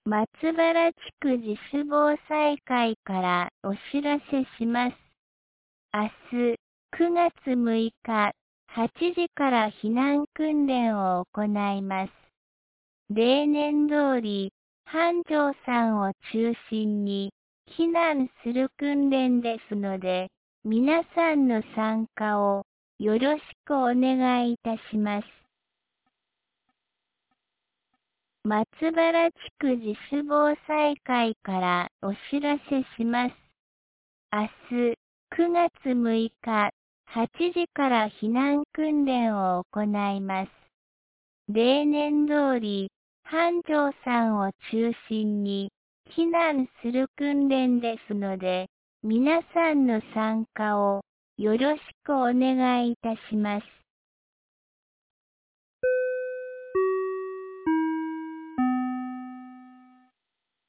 松原地区自主防災会からお知らせします。明日、9月6日、8時から避難訓練を行います。例年通り、繁盛さんを中心に、避難する訓練ですので、皆さんの参加をよろしくお願いいたします。松原地区自主防災会からお知らせします。明日、9月6日、8時から避難訓練を行います。例年通り、繁盛さんを中心に、避難する訓練ですので、皆さんの参加をよろしくお願いいたします。